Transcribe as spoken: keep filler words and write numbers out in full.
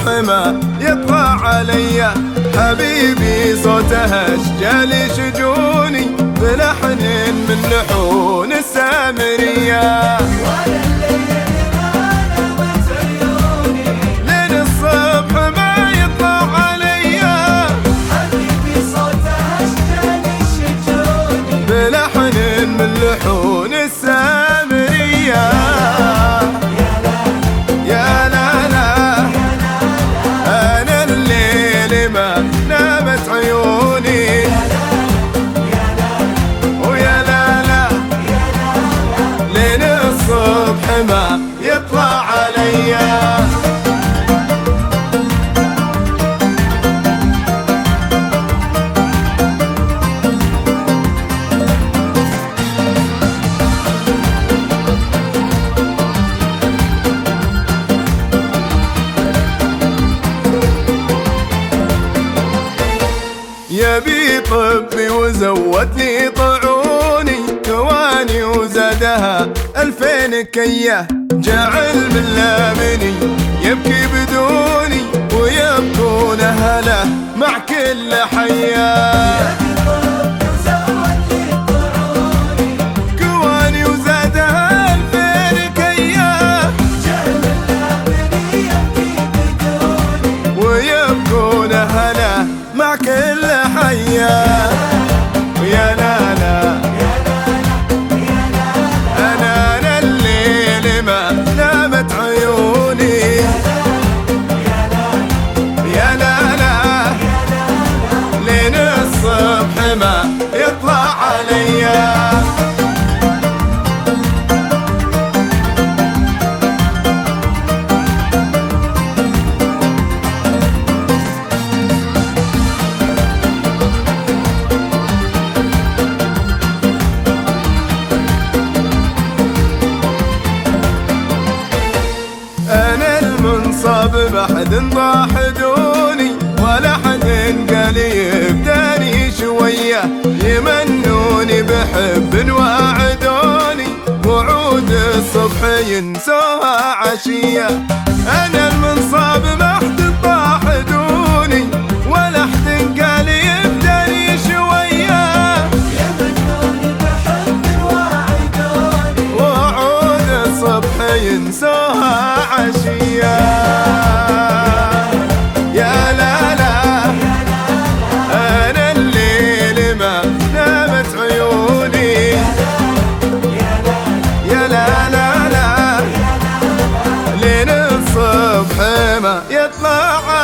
ما يطلع عليا، حبيبي صوته اشجالي شجوني بلحن من لحون السامرية. لين الصبح ما يطلع عليا، حبيبي صوته اشجالي شجوني بلحن من لحون السامرية. يا لا لا أنا الليل ما نامت عيوني، ويا لا لا لين الصبح ما يطلع عليا. يبي طبي وزود لي طعوني، ثواني وزادها ألفين كيه، جعل من لامني يبكي بدوني ويبكون أهله مع كل حياه. كواني وزادها ألفين كيه، جعل من لامني يبكي بدوني ويبكون أهله مع كل حياه. ويا لا لا أنا أنا الليل ما نامت عيوني، يا لا لا لين الصبح ما يطلع عليا. المنصب ما حد ضاحدوني ولا حد قال يبداني شويه، يمنوني بحب وعدوني وعود الصبح ينسوها عشيه. انا المنصب ما حد ضاحدوني ولا حد قال يبداني شويه، يمنوني بحب وعدوني وعود الصبح ينسوها عشية. يا لا لا أنا الليل ما نامت عيوني، يا لا لا لا لين الصبح ما يطلع